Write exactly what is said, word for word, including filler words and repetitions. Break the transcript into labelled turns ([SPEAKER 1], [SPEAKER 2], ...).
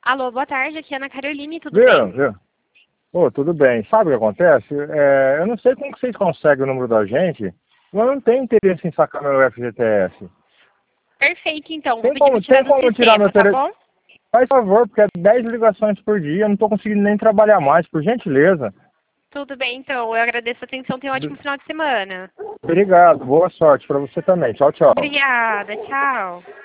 [SPEAKER 1] Alô, boa tarde, aqui é a Ana Caroline, tudo
[SPEAKER 2] Viu?
[SPEAKER 1] bem?
[SPEAKER 2] Viu? Ô, tudo bem. Sabe o que acontece? É, eu não sei como que vocês conseguem o número da gente, mas eu não tenho interesse em sacar meu F G T S.
[SPEAKER 1] Perfeito, então. Vou
[SPEAKER 2] Tem
[SPEAKER 1] pedir
[SPEAKER 2] como,
[SPEAKER 1] para tirar
[SPEAKER 2] tem
[SPEAKER 1] do
[SPEAKER 2] como tirar meu
[SPEAKER 1] sistema, tá
[SPEAKER 2] telefone?
[SPEAKER 1] bom?
[SPEAKER 2] Faz favor, porque é dez ligações por dia, eu não tô conseguindo nem trabalhar mais, por gentileza.
[SPEAKER 1] Tudo bem, então. Eu agradeço a atenção. Tenha um ótimo final de semana.
[SPEAKER 2] Obrigado, boa sorte pra você também. Tchau, tchau.
[SPEAKER 1] Obrigada, tchau.